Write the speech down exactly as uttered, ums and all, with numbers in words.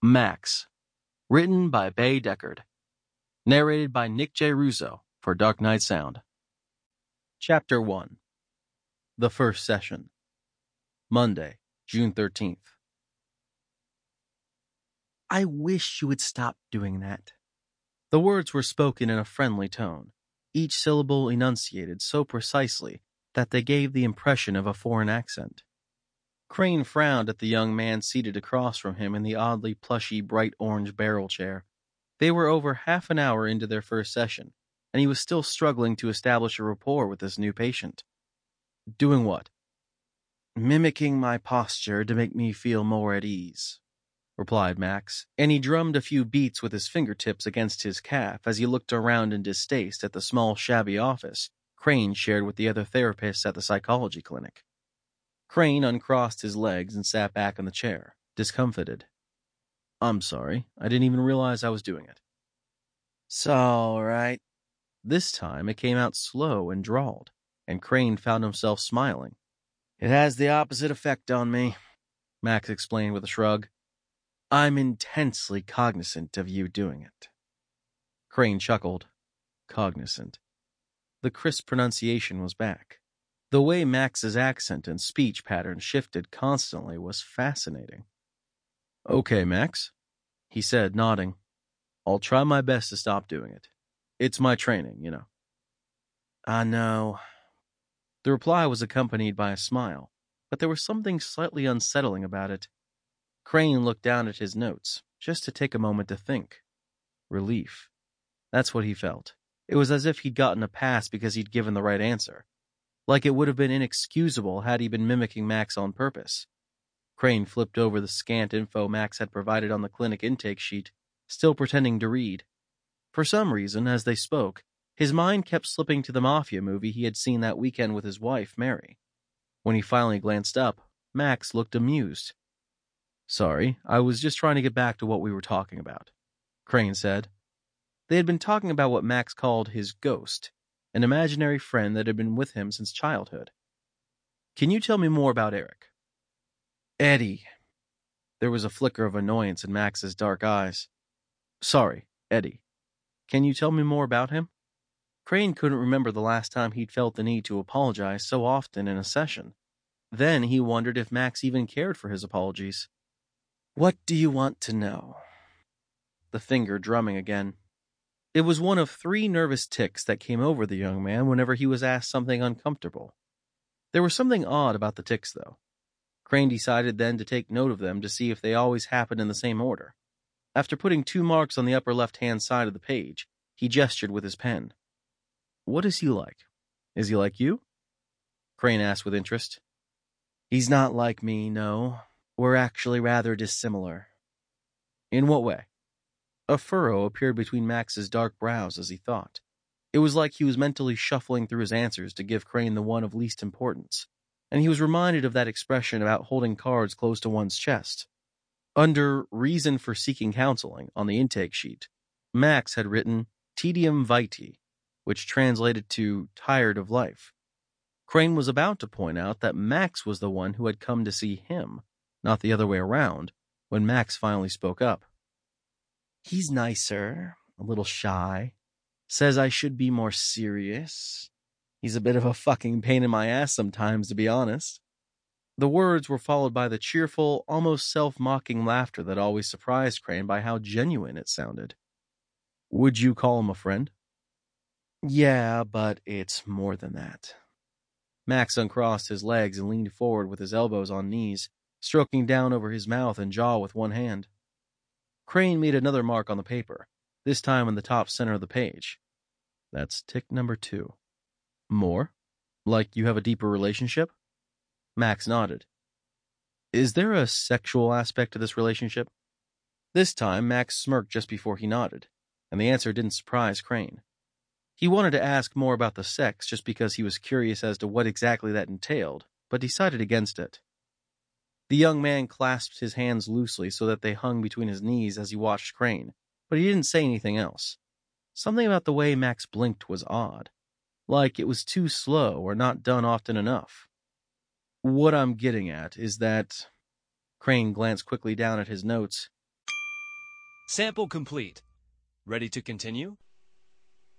Max. Written by Bay Deckard. Narrated by Nick J. Russo for Dark Knight Sound. Chapter one. The First Session. Monday, June thirteenth. I wish you would stop doing that. The words were spoken in a friendly tone, each syllable enunciated so precisely that they gave the impression of a foreign accent. Crane frowned at the young man seated across from him in the oddly plushy bright orange barrel chair. They were over half an hour into their first session, and he was still struggling to establish a rapport with this new patient. Doing what? Mimicking my posture to make me feel more at ease, replied Max, and he drummed a few beats with his fingertips against his calf as he looked around in distaste at the small, shabby office Crane shared with the other therapists at the psychology clinic. Crane uncrossed his legs and sat back in the chair, discomfited. I'm sorry, I didn't even realize I was doing it. It's all right. This time it came out slow and drawled, and Crane found himself smiling. It has the opposite effect on me, Max explained with a shrug. I'm intensely cognizant of you doing it. Crane chuckled. Cognizant. The crisp pronunciation was back. The way Max's accent and speech pattern shifted constantly was fascinating. Okay, Max, he said, nodding. I'll try my best to stop doing it. It's my training, you know. I know. The reply was accompanied by a smile, but there was something slightly unsettling about it. Crane looked down at his notes, just to take a moment to think. Relief. That's what he felt. It was as if he'd gotten a pass because he'd given the right answer. Like it would have been inexcusable had he been mimicking Max on purpose. Crane flipped over the scant info Max had provided on the clinic intake sheet, still pretending to read. For some reason, as they spoke, his mind kept slipping to the Mafia movie he had seen that weekend with his wife, Mary. When he finally glanced up, Max looked amused. Sorry, I was just trying to get back to what we were talking about, Crane said. They had been talking about what Max called his ghost, an imaginary friend that had been with him since childhood. Can you tell me more about Eric? Eddie. There was a flicker of annoyance in Max's dark eyes. Sorry, Eddie. Can you tell me more about him? Crane couldn't remember the last time he'd felt the need to apologize so often in a session. Then he wondered if Max even cared for his apologies. What do you want to know? The finger drumming again. It was one of three nervous tics that came over the young man whenever he was asked something uncomfortable. There was something odd about the tics, though. Crane decided then to take note of them to see if they always happened in the same order. After putting two marks on the upper left-hand side of the page, he gestured with his pen. What is he like? Is he like you? Crane asked with interest. He's not like me, no. We're actually rather dissimilar. In what way? A furrow appeared between Max's dark brows as he thought. It was like he was mentally shuffling through his answers to give Crane the one of least importance, and he was reminded of that expression about holding cards close to one's chest. Under reason for seeking counseling on the intake sheet, Max had written tedium vitae, which translated to tired of life. Crane was about to point out that Max was the one who had come to see him, not the other way around, when Max finally spoke up. He's nicer, a little shy, says I should be more serious. He's a bit of a fucking pain in my ass sometimes, to be honest. The words were followed by the cheerful, almost self-mocking laughter that always surprised Crane by how genuine it sounded. Would you call him a friend? Yeah, but it's more than that. Max uncrossed his legs and leaned forward with his elbows on knees, stroking down over his mouth and jaw with one hand. Crane made another mark on the paper, this time in the top center of the page. That's tick number two. More? Like you have a deeper relationship? Max nodded. Is there a sexual aspect to this relationship? This time, Max smirked just before he nodded, and the answer didn't surprise Crane. He wanted to ask more about the sex just because he was curious as to what exactly that entailed, but decided against it. The young man clasped his hands loosely so that they hung between his knees as he watched Crane, but he didn't say anything else. Something about the way Max blinked was odd, like it was too slow or not done often enough. What I'm getting at is that... Crane glanced quickly down at his notes. Sample complete. Ready to continue?